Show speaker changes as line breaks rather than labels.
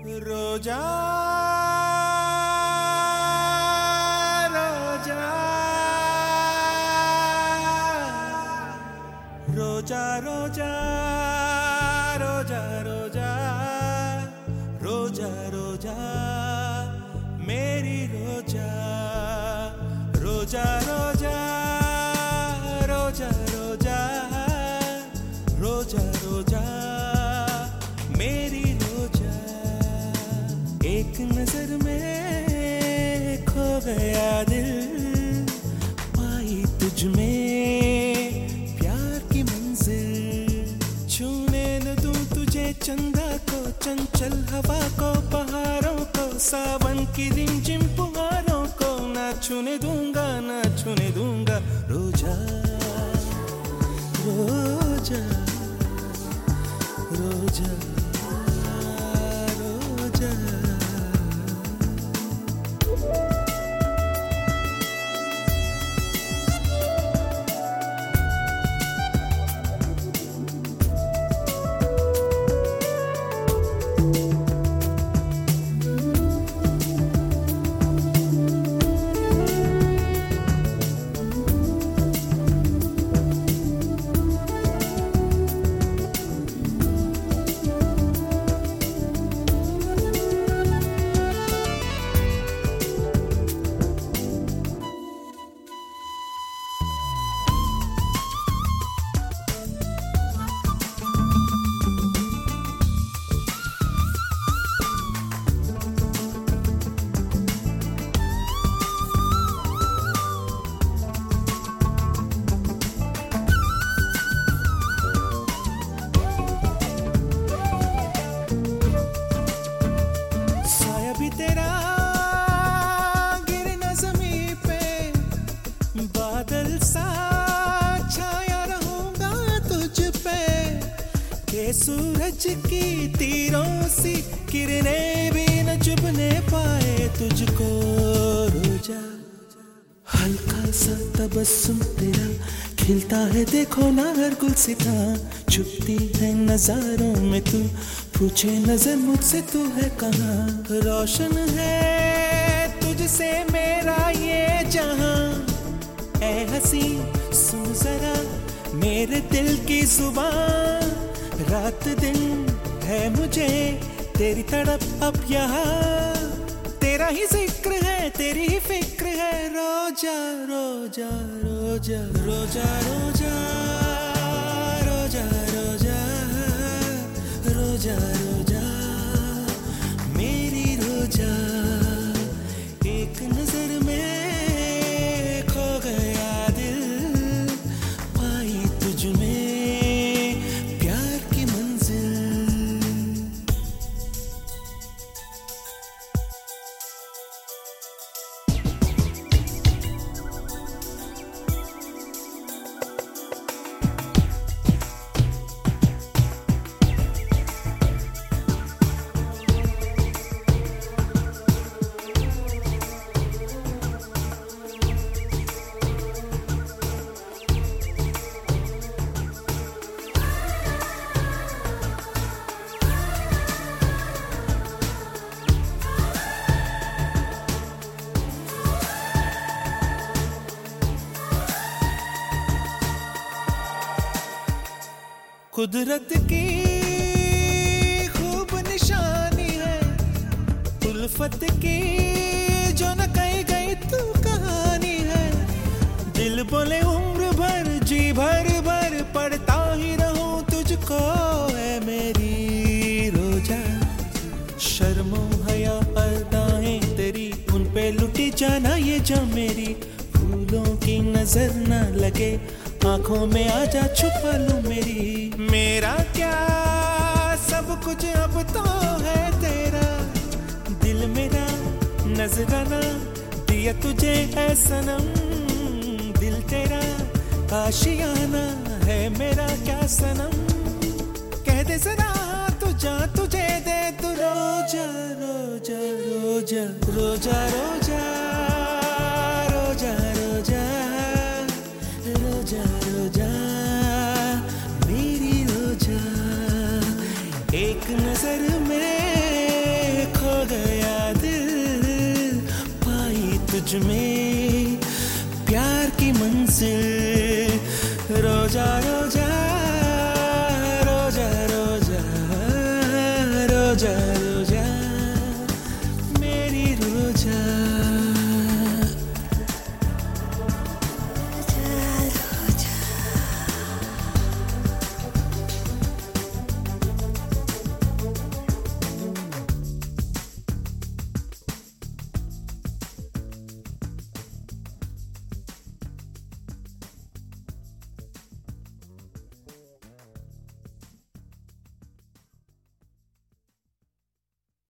रोजा रोजा रोजा रोजा रोजा रोजा रोजा रोजा मेरी रोजा रोजा रोजा रोजा रोजा रोजा रोजा मेरी रोजा। एक नजर में खो गया दिल, पाई तुझ में प्यार की मंजिल। छूने न दूं तुझे चंदा को, चंचल हवा को, पहाड़ों को, सावन की रिमझिम फुहारों को। ना छूने दूंगा, ना छूने दूंगा रोजा रोजा रोजा रोजा। तेरा गिरना ज़मीं पे, बादल सा छाया रहूंगा तुझ पे। के सूरज की तीरों सी किरणें भी न चुभने पाए तुझको रोजा। हल्का सा तबस्सुम तेरा खिलता है देखो ना हर गुलसिता। छुपती है नजारों में तू, पूछे नजर मुझसे तू है कहाँ। रोशन है तुझसे मेरा ये जहां। ऐ हंसी सुन जरा मेरे दिल की जुबान। रात दिन है मुझे तेरी तड़प अब यहाँ। तेरा ही जिक्र है, तेरी ही फिक्र है। रोजा रोजा रोजा रोजा रोजा रोजा रोजा रोजा रोजा मेरी रोजा। एक नजर में खो गया दिल, पाई तुझ में प्यार की मंजिल। कुदरत की खूब निशानी है, उल्फत की जो न कही गई तू कहानी है। दिल बोले उम्र भर जी भर भर पढ़ता ही रहूं तुझको है मेरी रोजा। शर्मो हया अदाएं तेरी उन पे लुटी जाना ये जो मेरी। फूलों की नजर न लगे आंखों में आजा छुपा लूं मेरी। मेरा क्या सब कुछ अब तो है तेरा। दिल मेरा नजराना दिया तुझे है सनम। दिल तेरा आशियाना है मेरा क्या सनम। कह दे जरा तू जा तुझे दे तू रोजा रोजा रोजा रोजा रोजा रोजा रोजा रोजा रोजा मेरी रोजा। एक नजर में तुझ में प्यार की मंजिल रोजा रोजा